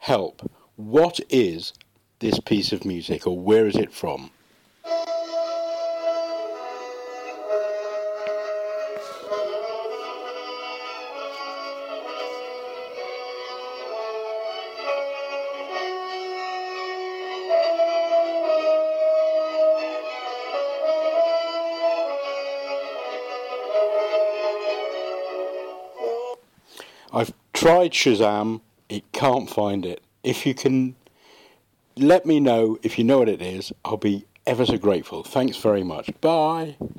help. What is this piece of music, or where is it from? I've tried Shazam, it can't find it. If you can let me know if you know what it is, I'll be ever so grateful. Thanks very much. Bye.